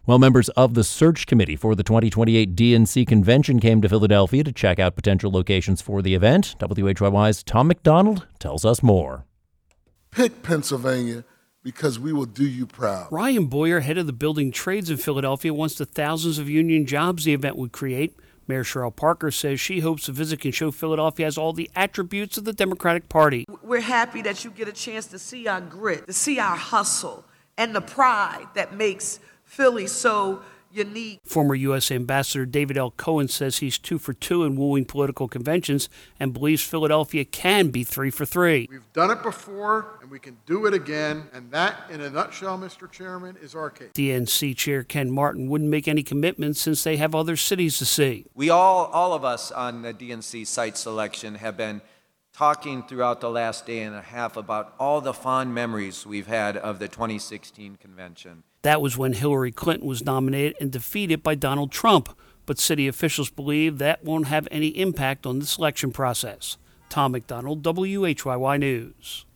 Well, members of the search committee for the 2028 DNC convention came to Philadelphia to check out potential locations for the event. WHYY's Tom McDonald tells us more. Pick Pennsylvania because we will do you proud. Ryan Boyer, head of the building trades in Philadelphia, wants the thousands of union jobs the event would create. Mayor Cheryl Parker says she hopes the visit can show Philadelphia has all the attributes of the Democratic Party. We're happy that you get a chance to see our grit, to see our hustle, and the pride that makes Philly so unique. Former U.S. Ambassador David L. Cohen says he's 2 for 2 in wooing political conventions and believes Philadelphia can be 3 for 3. We've done it before, and we can do it again. And that, in a nutshell, Mr. Chairman, is our case. DNC Chair Ken Martin wouldn't make any commitments since they have other cities to see. We all of us on the DNC site selection have been talking throughout the last day and a half about all the fond memories we've had of the 2016 convention. That was when Hillary Clinton was nominated and defeated by Donald Trump, but city officials believe that won't have any impact on the selection process. Tom McDonald, WHYY News.